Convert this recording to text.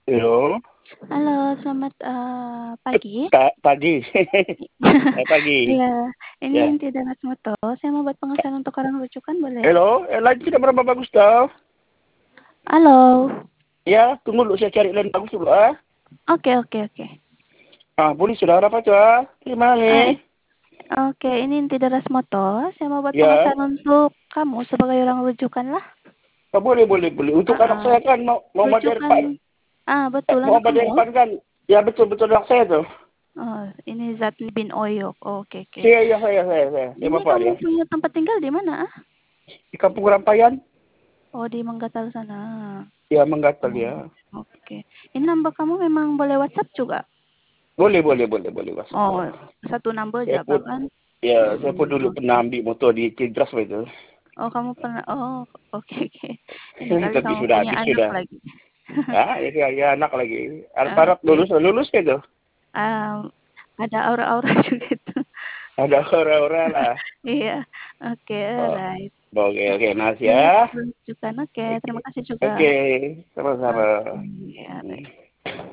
Halo, Halo, selamat, pagi. pagi. Pagi. Iya, ini Ya. Inti Danas Moto, saya mau buat pengesahan untuk orang rujukan boleh? Halo, line tidak berapa bagus tau. Halo. Ya, tunggu dulu saya cari line bagus dulu ah. Oke oke oke. Boleh saudara apa tuh ah? Gimana Ah, nih? it oke, ini Inti Danas Moto, saya mau buat Ya, pengesahan untuk kamu sebagai orang rujukan lah. boleh, boleh, boleh. Untuk anak Heeh, saya kan mau Muhammad rujukan Irfan. betul anak Muhammad kamu? Irfan kan. Ya betul betul anak saya tuh. Oh, ini Zatli bin Oyok. Oke oke. Iya, iya, saya. Saya Ini bapak kamu dia. punya tempat tinggal di mana, ah? Di Kampung Rampayan. Oh, di Manggatal sana. Ya, Menggatal Oh, ya. oke. Ini nambah kamu memang boleh WhatsApp juga? Boleh, boleh, boleh, boleh masuk. Oh, satu number Saya jaga pun, kan? saya pun dulu pernah Oke. ambil motor di Cindras itu. Oh, kamu pernah oh, oke oke. Ini kali Tapi kamu sudah punya habis anak sudah. lagi. Ya anak lagi. Harap Oke. lulus gitu. Mmm, ada aura-aura juga itu. Ada orang-orang lah. Iya. Oke, Oh, alright. oke, makasih Oke, ya. lanjutkan. Oke, Oke, terima kasih juga. oke, sama-sama. Oke, alright. Hmm.